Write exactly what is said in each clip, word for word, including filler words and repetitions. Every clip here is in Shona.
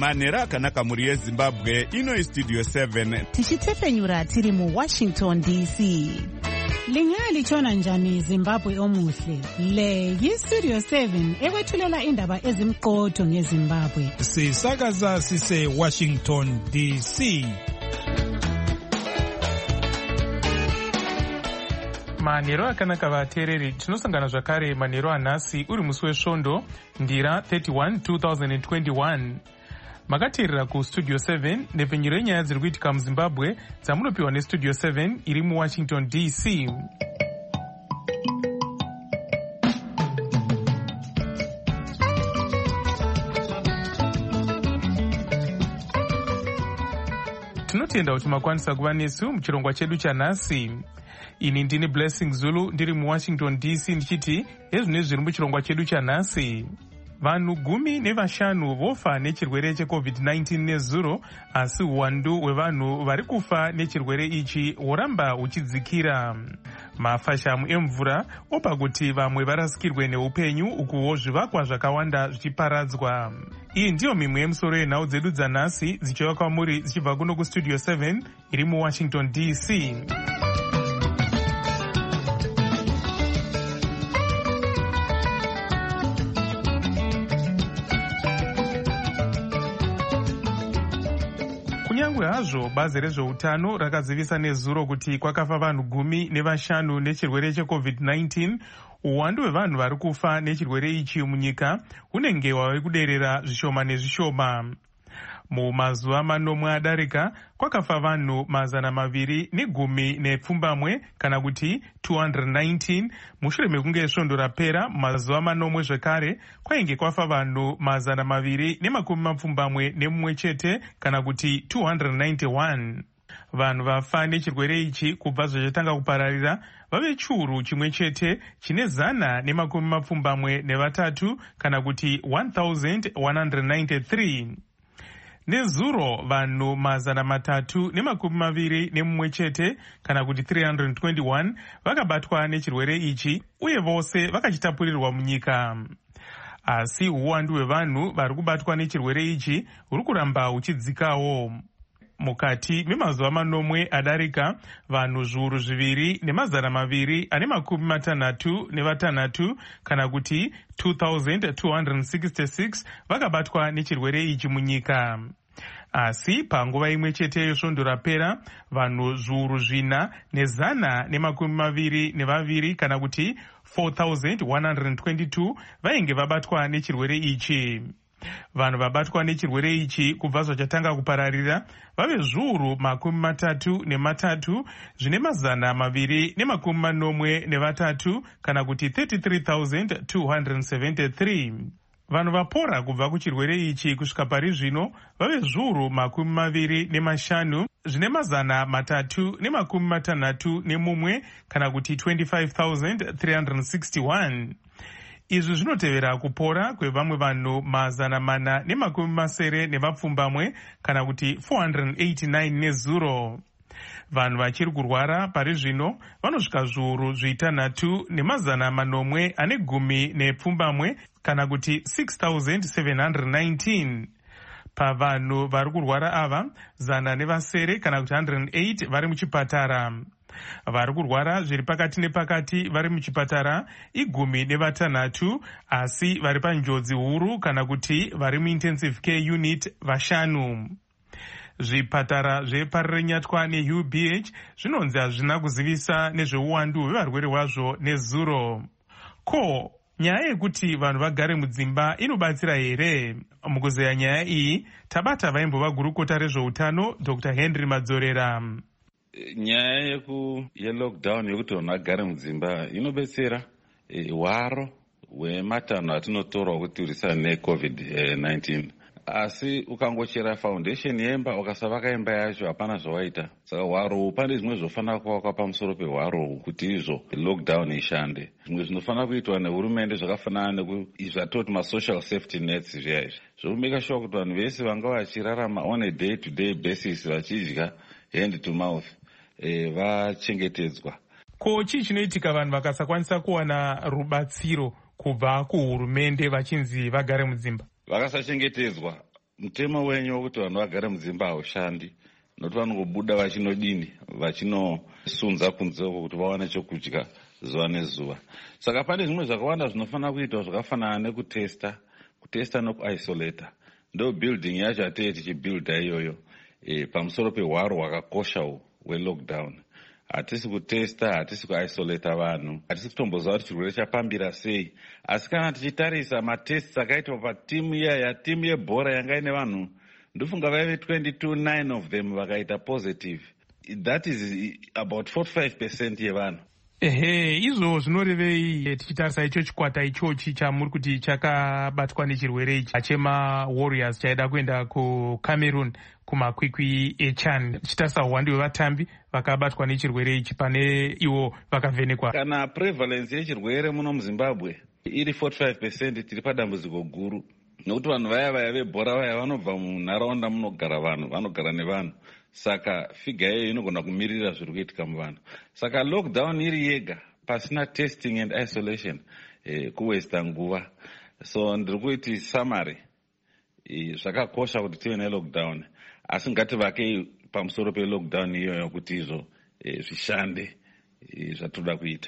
manhero akanaka mhuri yezimbabwe. Ino istudio seven tichitefenyura tiri muwashington D C. Lingaya lichona njani Zimbabwe omuhle? Le yistudio seven ekwethulela indaba ezimqotho ngeZimbabwe. Sisakaza sise Washington D C. Manhero akanaka vateereri, tinosangana zvakare manhero anhasi uri musi wesvondo ndira thirty-one two thousand twenty-one. Makateerera kustudio seven nepfenyuro yenyaya dziri kuitika muZimbabwe dzamunopiwa nestudio seven iri muWashington D C. Tinotenda kuti makwanisa kuva nesu muchirongwa chedu chanhasi. Ini ndini Blessing Zulu ndiri muWashington D C ndichiti ezvine zviri muchirongwa chedu chanhasi. Vanhu gumi nevashanu vofa nechirwere checovid nineteen nezuro, asi uwandu hwevanhu vari kufa nechirwere ichi huramba huchidzikira. Mafashamu emvura opa kuti vamwe varasikirwe neupenyu, ukuwo zvivakwa zvakawanda zvichiparadzwa. Iyi ndiyo mimwe yemusoro yenhau dzedu dzanhasi dzichiva kwamuri dzichibva kuno kustudio seven iri muWashington D C. Kunyangwe hazvo bazi rezveutano rakazivisa nezuro kuti kwakafa vanhu gumi nevashanu nechirwere checovid nineteen, uwandu hwevanhu vari kufa nechirwere ichi munyika hunenge hwave kuderera zvishoma nezvishoma. Mumazuva manomwe adarika kwakafa vanhu mazana maviri negumi nepfumbamwe kana kuti two hundred nineteen. Mushure mekunge svondo rapera mazuva manomwe zvekare kwainge kwafa vanhu mazana maviri nemakumi mapfumbamwe nemumwe chete kana kuti two hundred ninety-one. Vanhu vafa nechirwere ichi kubva zvachatanga kupararira vave chiuru chimwe chete chine zana nemakumi mapfumbamwe nevatatu kana kuti one thousand one hundred ninety-three. Nezuro vanhu mazana matatu nemakumi maviri nemumwe chete kana kuti three hundred twenty-one vakabatwa nechirwere ichi uye vose vakachitapurirwa munyika. Asi uwandu hwevanhu vari kubatwa nechirwere ichi huri kuramba huchidzikawo. Mukati memazuva manomwe adarika vanhu zviuru zviviri nemazana maviri ane makumi matanhatu nevatanhatu kana kuti two thousand two hundred sixty-six vakabatwa nechirwere ichi munyika. Asi panguva imwe chete yesvondo rapera vanhu zviuru zvina nezana nemakumi maviri nevaviri kana kuti four thousand one hundred twenty-two vainge vabatwa nechirwere ichi. Vanhu vabatwa nechirwere ichi kubva zvachatanga kupararira vave zviuru makumi matatu nematatu zvine mazana maviri nemakumi manomwe nevatatu kana kuti thirty-three thousand two hundred seventy-three. Vanhu vapora kubva kuchirwere ichi kusvika pari zvino vave zviuru makumi maviri nemashanu zvine mazana matatu nemakumi matanhatu nemumwe kana kuti twenty-five thousand three hundred sixty-one. Izvi zvinotevera kupora kwevamwe vanhu mazana mana nemakumi masere nevapfumbamwe kana kuti four hundred eighty-nine nezuro. Vanhu vachiri kurwara pari zvino vanosvika zviuru zvitanhatu nemazana manomwe ane gumi nepfumbamwe kana kuti six thousand seven hundred nineteen. Pavanhu vari kurwara ava zana nevasere kana kuti one hundred eight vari muchipatara. Vari kurwara zviri pakati nepakati vari muchipatara igumi nevatanhatu, asi vari panjodzi huru kana kuti vari muintensive care unit vashanu. Zvipatara zveParirenyatwa neU B H zvinonzi hazvina kuzivisa nezveuwandu hwevarwere wazvo nezuro. Ko, nyaya yekuti vanhu vagare mudzimba inobatsira here? Mukuzeya nyaya iyi tabata vaimbova gurukota rezveutano Doctor Henry Madzorera. Nyaya yeku yelockdown yekuti vanhu vagare mudzimba inobetsera hwaro hwematanho atinotorwa kuti tirwisane necovid nineteen. Asi ukangochera foundation yemba ukasavaka imba yacho hapana zvawaita. Saka hwaro pane zvimwe zvofanira kuvakwa pamusoro pehwaro kuti izvo lockdown ishande. Zvimwe zvinofanira kuitwa nehurumende zvakafanana nezvatoti masocial safety nets zviya izvi zvokumeka sure kuti vanhu vese vanga vachirarama on a day to day basis vachidya hand to mouth e, vachengetedzwa. Ko chii chinoitika vanhu vakasakwanisa kuwana rubatsiro kubva kuhurumende vachinzi vagare mudzimba? Vakasachengetedzwa mutemo wenyu wekuti vanhu vagare mudzimba haushandi, nokuti vanongobuda vachinodini, vachinosunza kunze kuti vawane chokudya zuva nezuva. Saka pane zvimwe zvakawanda zvinofanira kuitwa zvakafanana nekutesta, kutesta nekuisolata. Ndo building yacho atei tichibuilda iyoyo e, pamusoro pehwaro hwakakosha hwelockdown. Hatisi kutesta, hatisi kuisolata vanhu, hatisi kutomboziva kuti chirwere chapambira sei. Asi kana tichitarisa matests akaitwa patimu iyaya, timu yebhora yanga ine vanhu ndofunga vaive twenty-two, nine of them vakaita positive. That is about forty-five percent yevanhu. Ehe, izvo zvinorevei tichitarisa icho chikwata ichochi chamuri kuti chakabatwa nechirwere ichi chema Warriors chaida kuenda kuCameroon kumakwikwi eChan, chitarisa uwandu hwevatambi vakabatwa nechirwere ichi pane ivo vakavhenekwa. Kana prevalence yechirwere muno muZimbabwe iri forty-five percent, tiri padambudziko guru, nokuti vanhu vaya vaya vebhora vaya vanobva munharaunda munogara vanhu, vanogara nevanhu. Saka figa iyoyo inogona kumirira zviri kuitika muvanhu. Saka lockdown iri yega pasina testing and isolation eh, kuwesta nguva. So ndiri kuiti summary, eh, zvakakosha kuti tive nelockdown, asi ngativake pamusoro pelockdown iyoyo kuti izvo eh, zvishande eh, zvatoda kuita.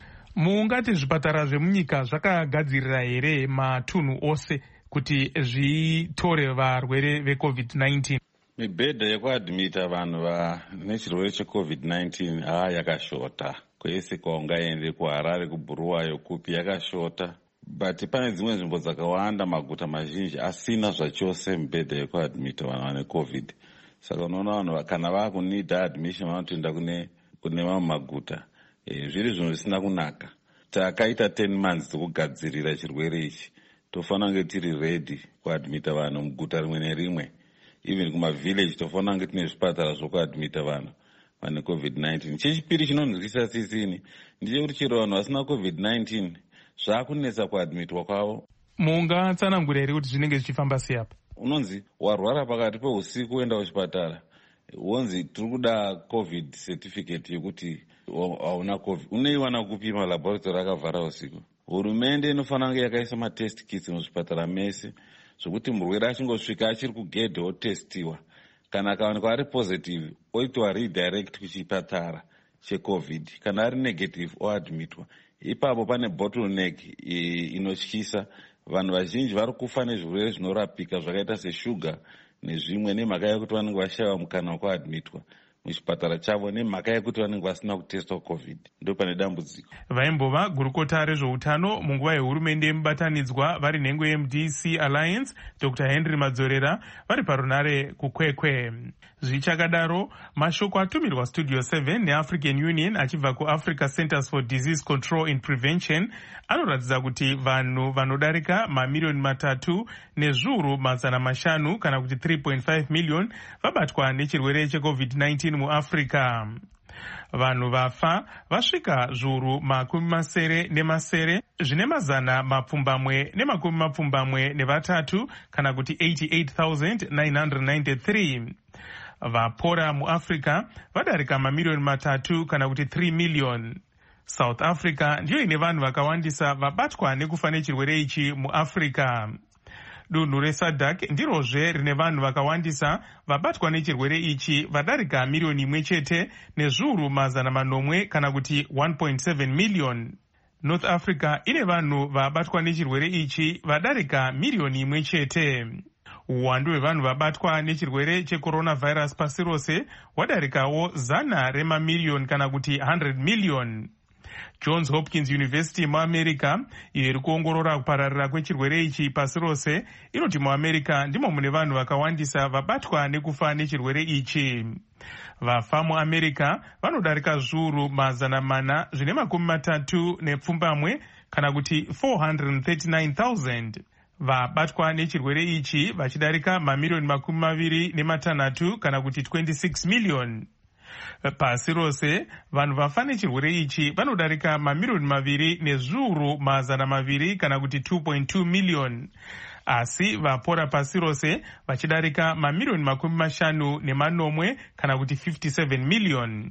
Mungati zvipatara zvemunyika zvakagadzirira here matunhu ose kuti zvitore varwere veCovid nineteen? Mibhedha yekuadhimita vanhu vane chirwere cheCovid nineteen haa yakashota. Kwese kwaungaende kuHarare, kuBuluwayo, kupi yakashota. But pane dzimwe nzvimbo dzakawanda, maguta mazhinji asina zvachose mibhedha yekuadhimita vanhu vane COVID. Saka unoona vanhu kana vakunida admission vanotoenda kune kune mamwe maguta. E, zviri zvinhu zvisina kunaka. Takaita ten months dzokugadzirira chirwere ichi. Tofanira kunge tiri ready kuadhimita vanhu muguta rimwe nerimwe. Even kumavillage tofanira kunge tine zvipatara zvokuadhimita vanhu vane COVID nineteen. Chechipiri chinonzwisa sisini ndechekuti chero vanhu vasina COVID nineteen zvaakunetsa kuadhimitwa kwavo. Mungatsanangura here kuti zvinenge zvichifamba sei apa? Unonzi warwara pakati peusiku uenda kuchipatara, wonzi tiri kuda COVID certificate yekuti hauna COVID. Unoiwana kupi? Malaboratory akavhara usiku. Hurumende inofanira kunge yakaisa matest kits muzvipatara mese, zvokuti murwere achingosvika achiri kugedhe otestiwa. Kana akawanikwa ari positive oitwa redirect kuchipatara cheCovid. Kana ari negative oadmitwa. Ipapo pane bottleneck inotyisa. Vanhu vazhinji vari kufa nezvirwere zvinorapika zvakaita seshuga nezvimwe, nemhaka yekuti vanenge vashaiwa mukana wekuadmitwa muchipatara chavo, nemhaka yekuti vanenge vasina kutestwa COVID. Ndo pane dambudziko. Vaimbova gurukota rezveutano munguva yehurumende yemubatanidzwa vari nhengo yeM D C Alliance, Doctor Henry Madzorera, vari parunare kukwekwe. Zvichakadaro, mashoko atumirwa Studio seven neAfrican Union achibva kuAfrica Centers for Disease Control and Prevention anoratidza kuti vanhu vanodarika mamiliyoni matatu nezviuru mazana mashanu kana kuti three point five million vabatwa nechirwere cheCovid nineteen muAfrica. Vanhu vafa vasvika zviuru makumi masere nemasere zvine mazana mapfumbamwe nemakumi mapfumbamwe nevatatu kana kuti eighty-eight thousand nine hundred ninety-three. Vapora muAfrica vadarika mamiliyoni matatu kana kuti three million. South Africa ndiyo ine vanhu vakawandisa vabatwa nekufa nechirwere ichi muAfrica. Dunhu reSADC ndirozve rine vanhu vakawandisa vabatwa nechirwere ichi vadarika miliyoni imwe chete nezviuru mazana manomwe kana kuti one point seven million. North Africa ine vanhu vabatwa nechirwere ichi vadarika miliyoni imwe chete. Uwandu hwevanhu vabatwa nechirwere checoronavirus pasi rose hwadarikawo zana remamiliyoni kana kuti one hundred million. Johns Hopkins University muAmerica iyo iri kuongorora kupararira kwechirwere ichi pasi rose inoti muAmerica ndimo mune vanhu vakawandisa vabatwa nekufa nechirwere ichi. Vafa muAmerica vanodarika zviuru mazana mana zvine makumi matatu nepfumbamwe kana kuti four hundred thirty-nine thousand. Vabatwa nechirwere ichi vachidarika mamiliyoni makumi maviri nematanhatu kana kuti twenty-six million. Pasi rose vanhu vafa nechirwere ichi vanodarika mamiliyoni maviri nezviuru mazana maviri kana kuti two point two million. Asi vapora pasi rose vachidarika mamiliyoni makumi mashanu nemanomwe kana kuti fifty-seven million.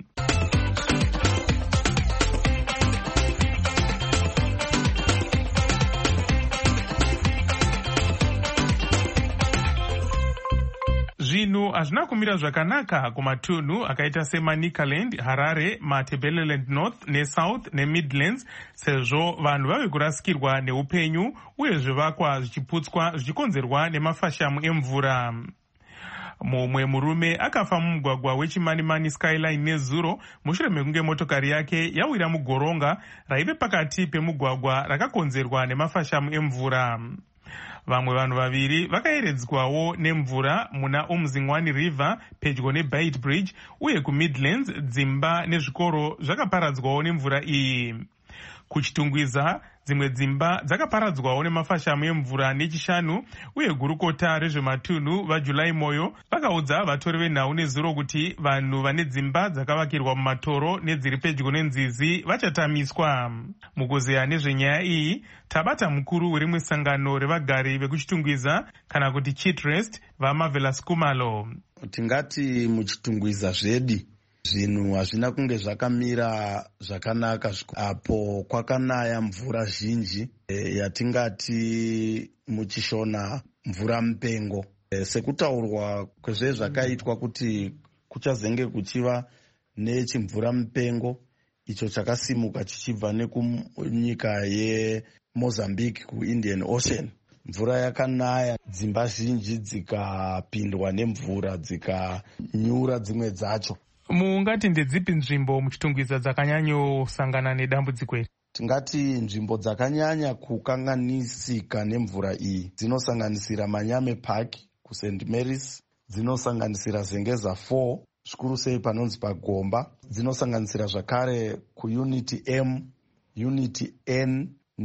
hazvina kumira zvakanaka kumatunhu akaita semanicaland, harare, matabeleland north nesouth nemidlands, sezvo vanhu vave kurasikirwa neupenyu uye zvivakwa zvichiputswa zvichikonzerwa nemafashamu emvura. Mumwe murume akafa mumugwagwa wechimanimani skyline nezuro mushure mekunge motokari yake yawira mugoronga raive pakati pemugwagwa rakakonzerwa nemafashamu emvura. Vamwe vanhu vaviri vakayeredzwawo nemvura muna Umzingwani River pedyo neBait Bridge, uye kuMidlands dzimba nezvikoro zvakaparadzwawo nemvura iyi. Kuchitungwiza dzimwe dzimba dzakaparadzwawo nemafashamu emvura nechishanu, uye gurukota rezvematunhu vaJulai Moyo vakaudza vatori venhau nezuro kuti vanhu vane dzimba dzakavakirwa mumatoro nedziri pedyo nenzizi vachatamiswa. Mukuzeya nezvenyaya iyi tabata mukuru werimwe sangano revagari vekuchitungwiza kana kuti Chitrest vaMarvelous Kumalo. Tingati muchitungwiza zvedi zvinhu hazvina kunge zvakamira zvakanaka apo kwakanaya mvura zhinji e, yatingati muchishona mvura mupengo. E, sekutaurwa kwezve zvakaitwa kuti kuchazenge kuchiva nechimvura mupengo icho chakasimuka chichibva nekunyika yeMozambique kuIndian Ocean. Mvura yakanaya, dzimba zhinji dzikapindwa nemvura dzikanyura dzimwe dzacho. Mungati ndedzipi nzvimbo muchitungwiza dzakanyanyosangana nedambudziko iri? Tingati nzvimbo dzakanyanya kukanganisika nemvura iyi dzinosanganisira Manyame Park kuSaint Mary's, dzinosanganisira Zengeza four zvikuru sei panonzi paGomba, dzinosanganisira zvakare kuUnity M, Unity N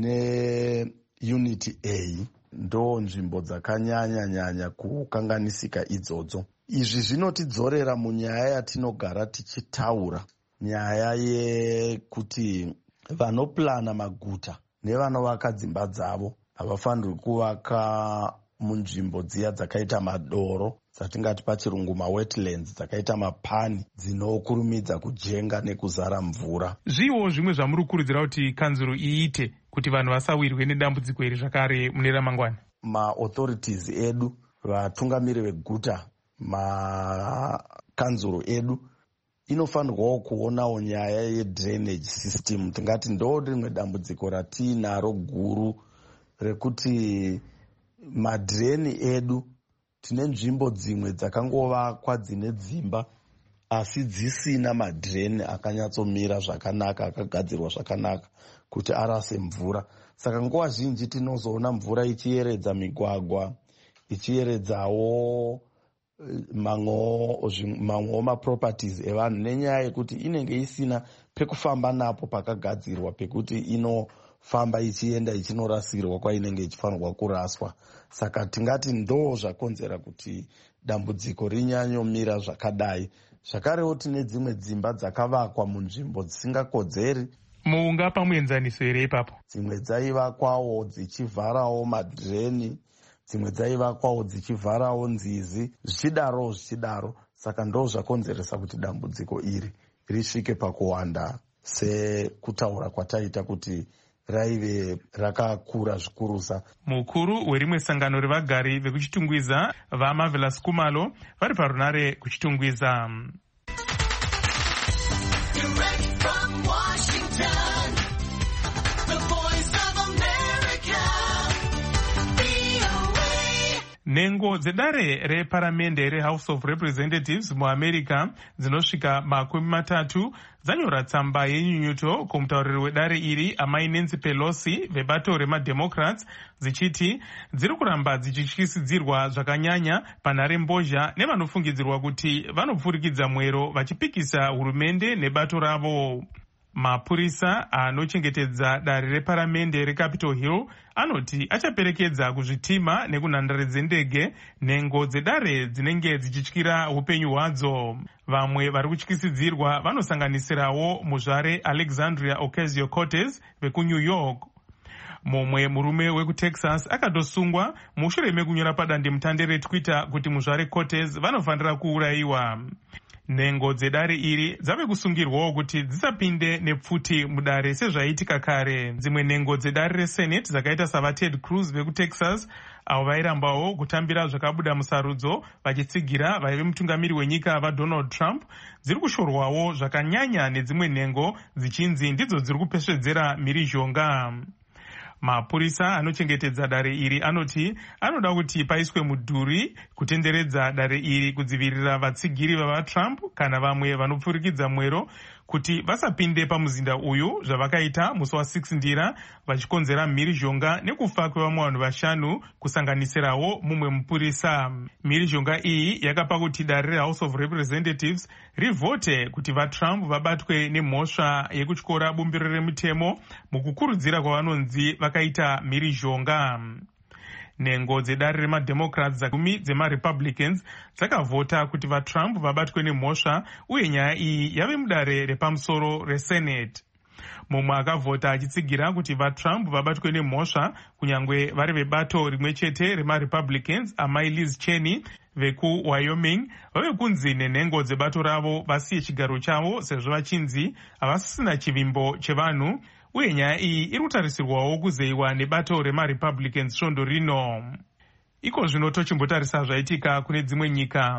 neUnity A. Ndo nzvimbo dzakanyanya nyanya kukanganisika idzodzo. Izvi zvinotidzorera munyaya yatinogara tichitaura, nyaya yekuti vanoplana maguta nevanovaka dzimba dzavo havafanirwi kuvaka munzvimbo dziya dzakaita madoro, dzatingati pachirungu mawetlands, dzakaita mapani dzinokurumidza kujenga nekuzara mvura. Zviwo zvimwe zvamuri kukurudzira kuti kanzuro iite kuti vanhu vasawirwe nedambudziko iri zvakare mune ramangwana? Ma-authorities edu, vatungamiri veguta, makanzuro edu inofanirwawo kuonawo nyaya yedrainage system. Tingati ndo rimwe dambudziko ratinaro guru rekuti madreni edu, tine nzvimbo dzimwe dzakangovakwa dzine dzimba asi dzisina madreni akanyatsomira zvakanaka, akagadzirwa zvakanaka kuti arase mvura. Saka nguva zhinji tinozoona mvura ichiyeredza migwagwa, ichiyeredzawo mamwewo maproperties evanhu nenyaya yekuti inenge isina pekufamba napo pakagadzirwa pekuti inofamba ichienda ichinorasirwa kwainenge ichifanirwa kuraswa. Saka tingati ndo zvakonzera kuti dambudziko rinyanyomira zvakadai. Zvakarewo tine dzimwe dzimba dzakavakwa munzvimbo dzisingakodzeri. Mungapa muenzaniso here ipapo? Dzimwe dzaivakwawo dzichivharawo madreni, dzimwe dzaivakwawo dzichivharawo nzizi, zvichidaro zvichidaro. Saka ndo zvakonzeresa kuti dambudziko iri risvike pakuwanda sekutaura kwataita kuti raive rakakura zvikurusa. Mukuru werimwe sangano revagari vekuchitungwiza vaMarvelous Kumalo vari parunare kuchitungwiza. Nhengo dzedare reparamende reHouse of Representatives muAmerica dzinosvika makumi matatu dzanyora tsamba yenyunyuto kumutauriri wedare iri amai Nancy Pelosi vebato remademocrats dzichiti dziri kuramba dzichityisidzirwa zvakanyanya panhare mbozha nevanofungidzirwa kuti vanopfurikidza mwero vachipikisa hurumende nebato ravo. Mapurisa anochengetedza dare reparamende reCapitol Hill anoti achaperekedza kuzvitima nekunhandare dzendege nhengo dzedare dzinenge dzichityira upenyu hwadzo. Vamwe vari kutyisidzirwa vanosanganisirawo muzvare Alexandria Ocasio-Cortez vekuNew York. Mumwe murume wekuTexas akatosungwa mushure mekunyora padandemutande reTwitter kuti muzvare Cortez vanofanira kuurayiwa. Nhengo dzedare iri dzave kusungirwawo kuti dzisapinde nepfuti mudare sezvaiitika kare. Dzimwe nhengo dzedare resenate dzakaita savaTed Cruz vekutexas avo vairambawo kutambira zvakabuda musarudzo vachitsigira vaive mutungamiri wenyika vaDonald Trump dziri kushorwawo zvakanyanya nedzimwe nhengo dzichinzi ndidzo dziri kupesvedzera mhirizhonga. Mapurisa anochengetedza dare iri anoti anoda kuti paiswe mudhuri kutenderedza dare iri kudzivirira vatsigiri vavaTrump kana vamwe vanopfurikidza mwero kuti vasapinde pamuzinda uyu zvavakaita musi wa6 ndira vachikonzera mhirizhonga nekufa kwevamwe vanhu vashanu kusanganisirawo mumwe mupurisa. Mhirizhonga iyi yakapa kuti dare reHouse of Representatives rivhote kuti vaTrump vabatwe nemhosva yekutyora bumbiro remutemo mukukurudzira kwavanonzi vakaita mhirizhonga. Nhengo dzedare remademocrats gumi dzemarepublicans dzakavhota kuti vaTrump vabatwe nemhosva uye nyaya iyi yave mudare repamusoro resenate. Mumwe akavhota achitsigira kuti vaTrump vabatwe nemhosva kunyange vari vebato rimwe chete remarepublicans amai Liz Cheney vekuWyoming vave kunzi nenhengo dzebato ravo vasiye chigaro chavo sezvo vachinzi havasisina chivimbo chevanhu uye nyaya iyi iri kutarisirwawo kuzeyiwa nebato remarepublicans svondo rino. Iko zvino tochimbotarisa zvaitika kune dzimwe nyika.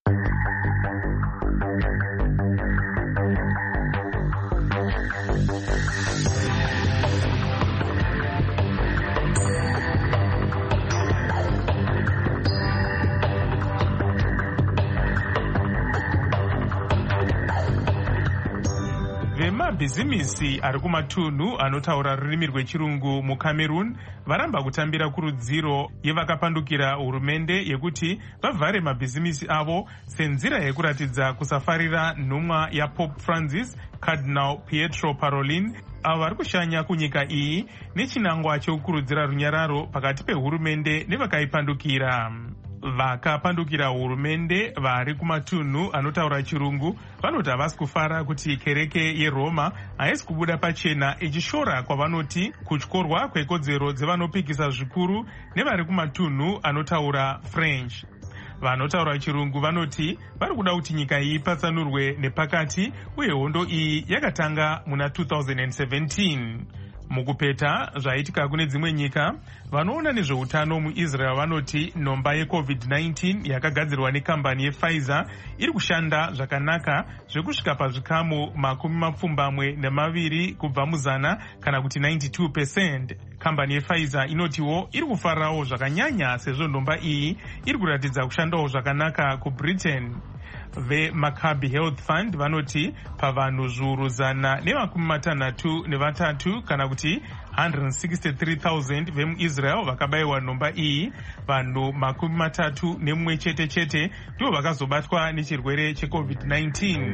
Vemabhizimisi ari kumatunhu anotaura rurimi rwechirungu muCameroon varamba kutambira kurudziro yevakapandukira hurumende yekuti vavhare mabhizimisi avo senzira yekuratidza kusafarira nhumwa yaPope Francis, Cardinal Pietro Parolin, avo vari kushanya kunyika iyi nechinangwa chekukurudzira runyararo pakati pehurumende nevakaipandukira. Vakapandukira hurumende vari kumatunhu anotaura chirungu vanoti havasi kufara kuti kereke yeRoma haisi kubuda pachena ichishora kwavanoti kutyorwa kwekodzero dzevanopikisa zvikuru nevari kumatunhu anotaura French. Vanotaura chirungu vanoti vari kuda kuti nyika iyi ipatsanurwe nepakati uye hondo iyi yakatanga muna two thousand seventeen. Mukupeta zvaitika kune dzimwe nyika, vanoona nezveutano muIsrael vanoti nhomba yeCovid nineteen yakagadzirwa nekambani yePfizer iri kushanda zvakanaka zvekusvika pazvikamu makumi mapfumbamwe nemaviri kubva muzana kana kuti ninety-two percent. Kambani yePfizer inotiwo iri kufarirawo zvakanyanya sezvo nhomba iyi iri kuratidza kushandawo zvakanaka kuBritain. VeMaccabi Health Fund vanoti pavanhu zviuru zana nemakumi matanhatu nevatatu kana kuti one hundred sixty-three thousand vemuIsrael vakabayiwa nhomba iyi, vanhu makumi matatu nemumwe chete chete ndivo vakazobatwa nechirwere cheCovid nineteen.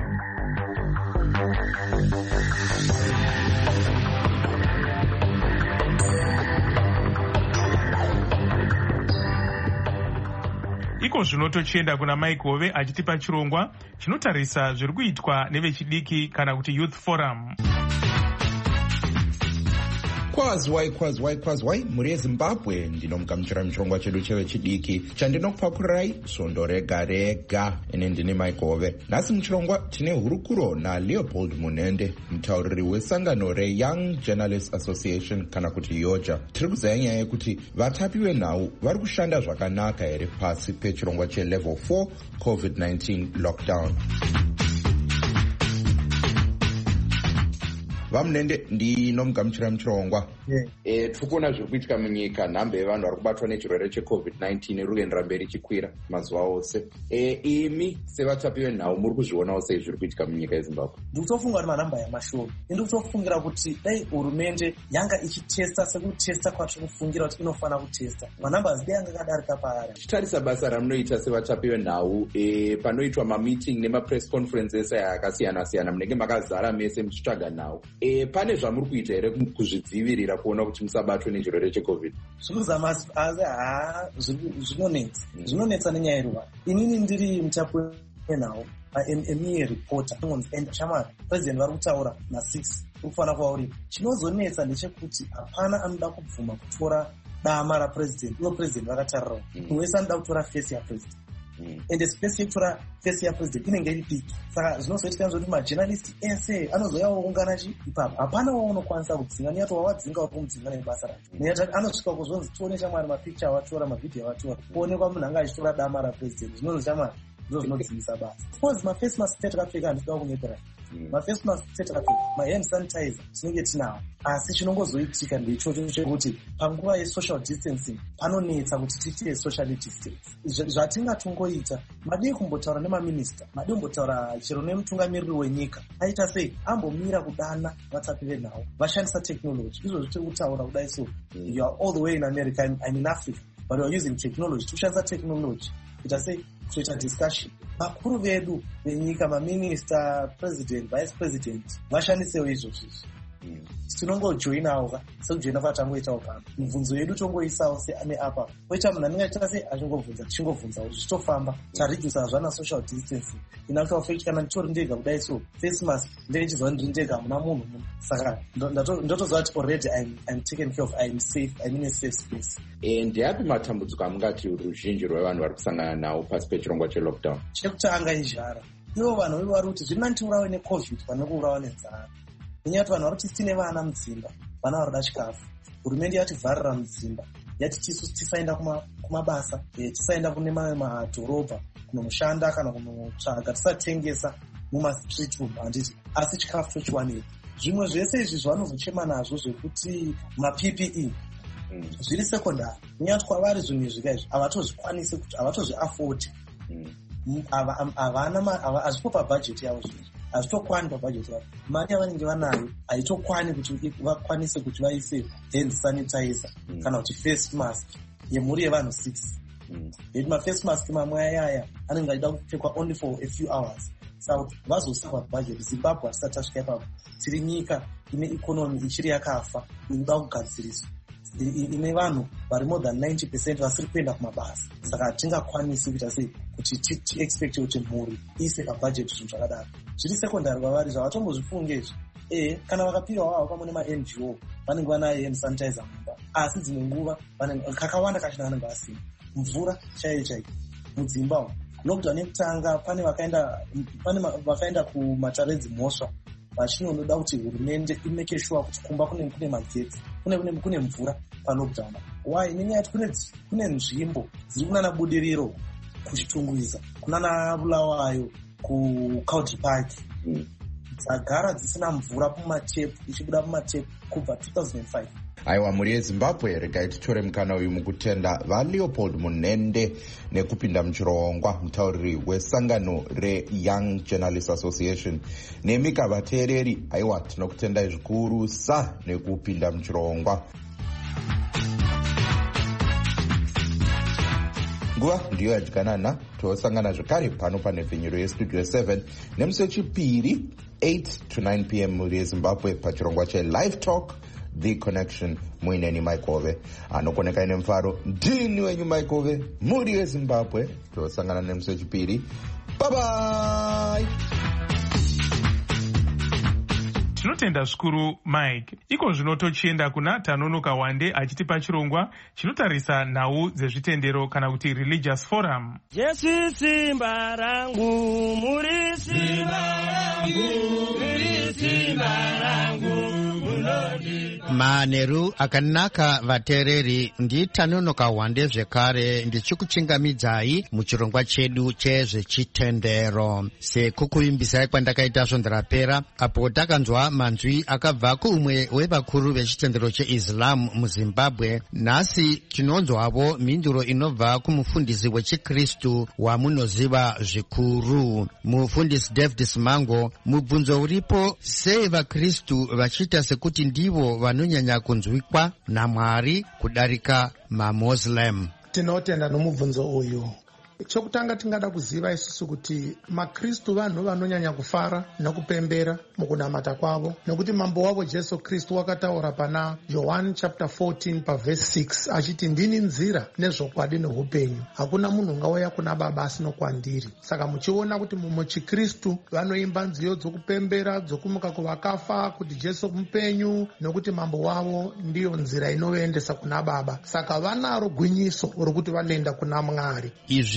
Iko zvino tochienda kuna Mike Hove achitipa chirongwa chinotarisa zviri kuitwa nevechidiki kana kuti Youth Forum. Kwazwai kwazwai kwazwai muri yeZimbabwe, ndinomugamuchira muchirongwa chedu chevechidiki chandinokupakurirai svondo rega rega. Ine ndini Mike Hove. Nhasi muchirongwa tine hurukuro naLeopold Munende, mutauriri wesangano reYoung Journalists Association kana kuti yoja. Tiri kuzaya nyaya yekuti vatapi venhau vari kushanda zvakanaka here pasi pechirongwa chelevel four COVID nineteen lockdown. Vamunende ndinomugamuchira muchirongwa. Yeah. E, tikuona zviri kuitika munyika, nhambe yevanhu vari kubatwa nechirwere cheCovid nineteen iri kuendera mberi ichikwira mazuva ose. E, imi sevatapi venhau muri kuzvionawo sei zviri kuitika munyika yeZimbabwe? Ndiri kutofunga kuti manhamba yamashoma. Ndiri kutofungira kuti dai hurumende yanga ichitesta sekutesta kwatiri kufungira kuti inofanira kutesta, manhamba dai yanga akadarika paari. Tichitarisa basa ramunoita sevatapi venhau, e, panoitwa mameeting nemapress conferences akasiyana siyana, munenge makazara mese muchitsvaga nhau. E, pane zvamuri kuita here kuzvidzivirira kuona kuti musabatwe nechirwere cheCovid? Zvinozama asi haa zvinonetsa. Zvinonetsa nenyaya yeruva. Inini ndiri mutapi wenhau, emiye reporter. And shamari, president vari kutaura na six ukufanira kuva uripo. Chinozonetsa ndechekuti hapana anoda kubvuma kutora dama rapresident. Ivo president vakatarirawo. Munhu wese anoda kutora face yapresident. ende space yekutora face yapresident inenge iri diki. Saka zvinozoitika kuti majournalist ese anozoyawo ungana chi ipapo hapana waunokwanisa kudzinga neyato wawadzinga uri kumudzinga nebasa racho neyati anosvika kuzonzi tione chamwari mapicture avatora mavhidhiyo avatora kuonekwa munhu anga achitora dama rapresident zvinonzi chamwari ndo zvinodzivisa basa. Suppose mafacemask atakapfeka handisida kunyepera mafacemask atakapfeka mahand sanitizer tinenge tinawo asi chinongozoitika ndeichocho chekuti panguva yesocial distancing panonetsa kuti tiitire socially distance. Zvatingatongoita madii kumbotaura nemaminista madii kumbotaura chero nemutungamiriri wenyika aita sei ambomira kudana vatsapi venhau vashandisa technology izvo zvitiri kutaura kudai so you are all the way in America I'm in Africa but you are using technology kushandisa technology ita sei kuita discussion. Vakuru vedu venyika maminista president vice president vashandisewo izvozvo tinongojoinawo ka sekujoina kwatangoitawo pano mibvunzo yedu tongoisawo seane apa poita munhu anenge achiita sei achingovhunza tichingovhunzawo zvichitofamba taredusa zvana social distancing inakuta fact kana nditori ndega kudai so face mask ndeichizwa ndiri ndega hamuna munhu munhu saka ndotoziva kuti already I'm, I'm taken care of I'm safe I'm in a safe space. Ndeapi matambudziko amungati ruzhinji rwevanhu vari kusangana nawo pasi pechirongwa chelockdown? Chekutanga izvara ivo vanhu vedu vari kuti zviri nani urawe necovid pane kuurawa nenzara nenyati vanhu vari kuti tine vana mudzimba vana varida chikafu hurumende yativharira mudzimba yati tisu tisaenda kumabasa tisaenda kune mamwe madhorobha kunomushanda kana kunotsvaga tisatengesa mumastreet room handiti asi chikafu tochiwanei. Zvimwe zvese izvi zvavanozochema nazvo zvekuti mappe zviri sekondari nenyati kwavari zvinhu izvi kaizvi havatozvikwanisi kuti havatozviafodi hazvipo pabhajeti yavo zvinhu hazvitokwani pabhajeti yavo mari yavanenge vanayo haitokwani kuti vakwanise kuti vaise hand sanitizer kana kuti face mask yemhuri yevanhu six yeti maface mask mamwe ayaya anenge achida kupfekwa only for a few hours saka vazosava bhajeti. Zimbabwe hatisati tasvika ipapo tiri nyika ine ikonomi ichiri yakafa inoda kugadziriswa ine vanhu vari more than ninety percent vasiri kuenda kumabasa saka hatingakwanisi kuita sei kuti tiexpecte kuti mhuri ise pabhajeti zvinhu zvakadaro zviri sekondari kwavari zvavatombozvifunge izvi e kana vakapiwa wavo pamwe nema-N G O vanenge vanayo hand sanitizer mumba asi dzimwe nguva kakawanda kachina vanenge vasina mvura chaiyo chaiyo mudzimba umo. Lockdown yekutanga pane vakaenda pane vakaenda kumataredzi mhosva vachinonoda kuti hurumende imeke sure kuti kumba kune kune magetsi kune kune kune mvura palockdown. Why? Nenyaya yekuti kune kune nzvimbo dziri kunana budiriro kuchitungwiza kunana Bulawayo kuCountry Park dzagara dzisina mvura mumatepu ichibuda mumatepu kubva two thousand five. Aiwa, muri yeZimbabwe regai titore mukana uyu mukutenda vaLeopold Munende nekupinda muchirongwa mutauriri wesangano reYoung Journalists Association nemika vateereri. Aiwa, tinokutendai zvikuru sa nekupinda muchirongwa. Nguva ndiyo yadyanana tosangana zvakare pano panhepfenyuro yestudio seven nemusi wechipiri eight to nine p m muri yeZimbabwe pachirongwa cheLive Talk The Connection muineni Maikove anokoneka ine mufaro ndini wenyu Maikove muri yeZimbabwe tosangana nemusi wechipiri. Bye bye. Tinotenda zvikuru Mike. Iko zvino tochienda kuna Tanonoka Wande achitipa chirongwa chinotarisa nhau dzezvitendero kana kuti religious forum. Jesu simba rangu muri simba rangu muri simba rangu Manheru akanaka vateereri, nditanonoka Wande zvekare ndichikuchingamidzai muchirongwa chedu chezvechitendero. Sekukuimbisai kwandakaita zvondarapera apo takanzwa manzwi akabva kuumwe wevakuru vechitendero cheIslam muZimbabwe. Nhasi tinonzwavo mhinduro inobva kumufundisi wechikristu wamunoziva zvikuru, mufundisi David Simango. Mubvunzo uripo, sei vakristu vachiita sekuti ndivo vanonyanya kunzwikwa naMwari kudarika maMuslim? Tinotenda nomubvunzo uyu. Chokutanga tingada kuziva isusu kuti makristu vanhu vanonyanya kufara nekupembera mukunamata kwavo, nekuti mambo wavo Jesu Kristu wakataura pana John chapter fourteen paverse six achiti ndini nzira nezvokwadi neupenyu, hakuna munhu ungauya kuna Baba asino kwandiri. Saka muchiona kuti muchikristu vanoimba nziyo dzokupembera dzokumuka kuvakafa kuti Jesu mupenyu nekuti mambo wavo ndiyo nzira inoendesa kuna Baba. Saka vanaro gwinyiso rokuti vanoenda kuna Mwari. Izvi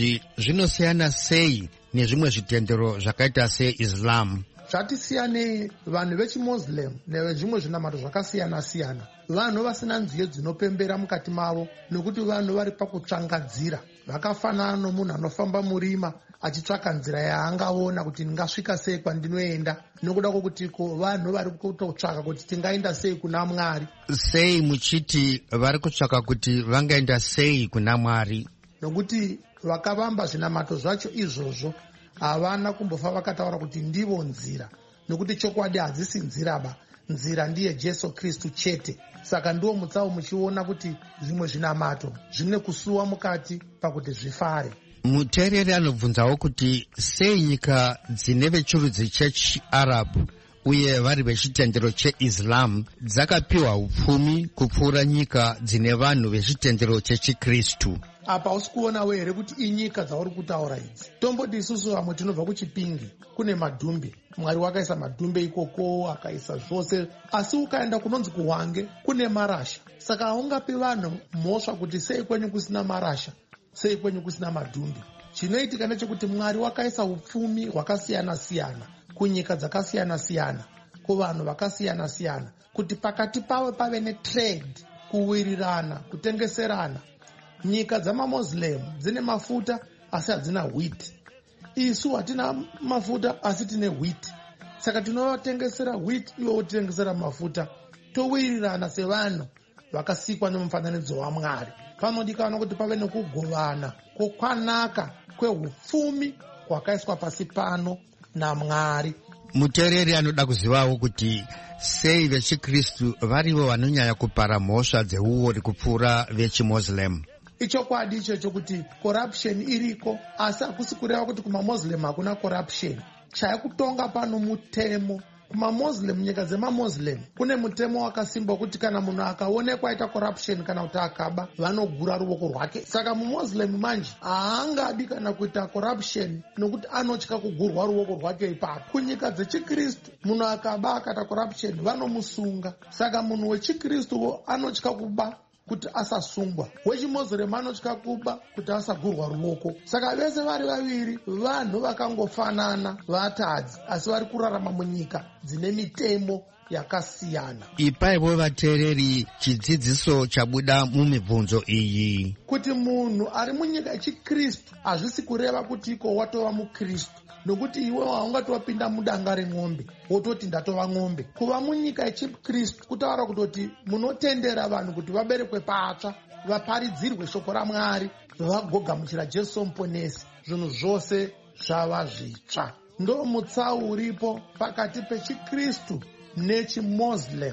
izvi zvinosiyana sei nezvimwe zvitendero zvakaita seislam? Zvatisiyanei vanhu vechimuslim nevezvimwe zvinamato zvakasiyana-siyana. Vanhu vasina nziyo dzinopembera mukati mavo, nekuti vanhu vari pakutsvangadzira. Vakafanana nomunhu anofamba murima achitsvaka nzira yaangaona kuti ndingasvika sei kwandinoenda, nokuda kwokuti vanhu vari kutotsvaka kuti tingaenda sei kuna Mwari. Sei muchiti vari kutsvaka kuti vangaenda sei kuna Mwari? Nokuti vakavamba zvinamato zvacho izvozvo havana kumbofa vakataura kuti ndivo nzira, nokuti chokwadi hadzisi nzira ba, nzira ndiye Jesu Kristu chete. Saka ndiwo mutsavo muchiona kuti zvimwe zvinamato zvine kusuwa mukati pakuti zvifare. Muteereri anobvunzawo kuti sei nyika dzine vechirudzi chechiarab uye vari vechitendero cheislam dzakapiwa upfumi kupfuura nyika dzine vanhu vechitendero chechikristu. Apa usi kuonawo here kuti inyika dzauri kutaura idzi? Tomboti isusu vamwe tinobva kuchipingi, kune madhumbe. Mwari wakaisa madhumbe ikoko, akaisa zvose, asi ukaenda kunonzi kuHwange kune marasha. Saka haungapi vanhu mhosva kuti sei kwenyu kusina marasha, sei kwenyu kusina madhumbe. Chinoitika ndechekuti Mwari wakaisa upfumi hwakasiyana-siyana kunyika dzakasiyana-siyana, kuvanhu vakasiyana-siyana, kuti pakati pavo pave netrade, kuwirirana, kutengeserana. Nyika dzamamuslim dzine mafuta asi hadzina wheat. Isu hatina mafuta asi tine wheat. Saka tinovatengesera wheat, ivo titengesera mafuta. Towirirana sevanhu vakasikwa nemufananidzo waMwari. Panodikanwa kuti pave nekugovana kwokwanaka kwehupfumi kwakaiswa pasi pano naMwari. Muteereri anoda kuzivawo kuti sei vechikristu varivo vanonyanya kupara mhosva dzeuori kupfuura vechimuslim. Ichokwadi icho chokuti corruption iriko, asi hakusi kureva kuti kumamuslim hakuna corruption. Chaya kutonga pano mutemo. Kumamuslim, nyika dzemamuslim kune mutemo wakasimba kuti kana munhu akaonekwa aita corruption kana kuti akaba, vanogura ruoko rwake. Saka mumuslim manje haangadi kana kuita corruption nokuti anotya kugurwa ruoko rwake ipapo. Kunyika dzechikristu munhu akaba akaita corruption vanomusunga. Saka munhu wechikristu anotya kuba kuti asasungwa, wechimuslim anotya kuba kuti asagurwa ruoko. Saka vese vari vaviri vanhu vakangofanana, vatadzi, asi vari kurarama munyika dzine mitemo yakasiyana. Ipaivo vateereri, chidzidziso chabuda mumibvunzo iyi kuti munhu ari munyika yechikristu hazvisi kureva kuti iko watova mukristu, nokuti iwe haungatopinda mudanga remwombe wototi ndatova mwombe. Kuva munyika yechikristu kutaura kutoti munotendera vanhu kuti vaberekwe patsva, vaparidzirwe shoko raMwari, vagogamuchira Jesu muponesi. Zvinhu zvose zvava zvitsva. Ndo mutsau uripo pakati pechikristu nechimuslim.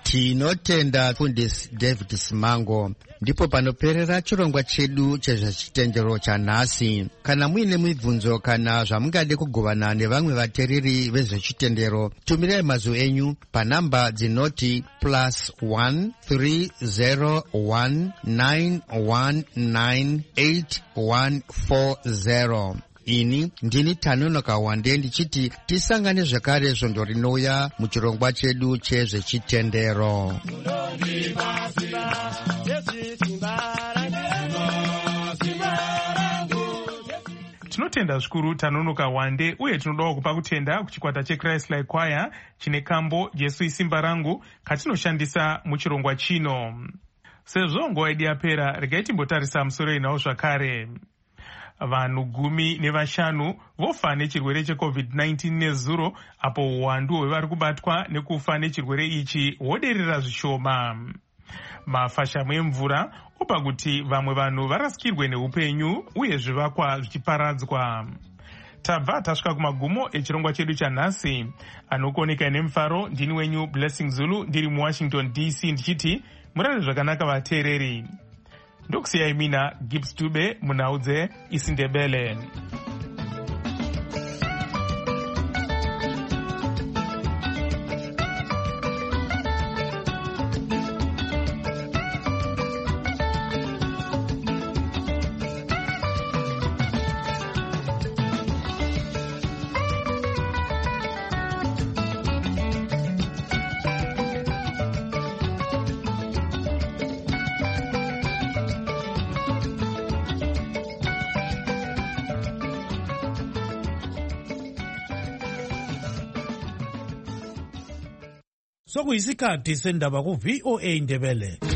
Tinotenda fundisi David Simango. Ndipo panoperera chirongwa chedu chezvechitendero chanhasi. Kana muine mibvunzo kana zvamungade kugovana nevamwe vateereri vezvechitendero, tumirai mazwi enyu panhamba dzinoti plus one three zero one nine one nine eight one four zero. Ini ndini Tanonoka Wande ndichiti tisangane zvakare svondo rinouya muchirongwa chedu chezvechitendero. Tinotenda zvikuru Tanonoka Wande, uye tinodawo kupa kutenda kuchikwata cheChrist Like Choir chine kambo Jesu isimba rangu katinoshandisa muchirongwa chino. Sezvo nguva yedu yapera, regai timbotarisa musoro inawo zvakare. Vanhu gumi nevashanu vofa nechirwere checovid nineteen nezuro, apo uwandu hwevari kubatwa nekufa nechirwere ichi hwoderera zvishoma. Mafashamu emvura opa kuti vamwe vanhu varasikirwe neupenyu uye zvivakwa zvichiparadzwa. Tabva tasvika kumagumo echirongwa chedu chanhasi. Anokuoneka nemufaro ndini wenyu Blessing Zulu, ndiri muWashington D C ndichiti murare zvakanaka vateereri. Ndokusiyai mina Gibbs Dube munhau dzeIsindebele. sokuyisikhathi sendaba ku-V O A Ndebele.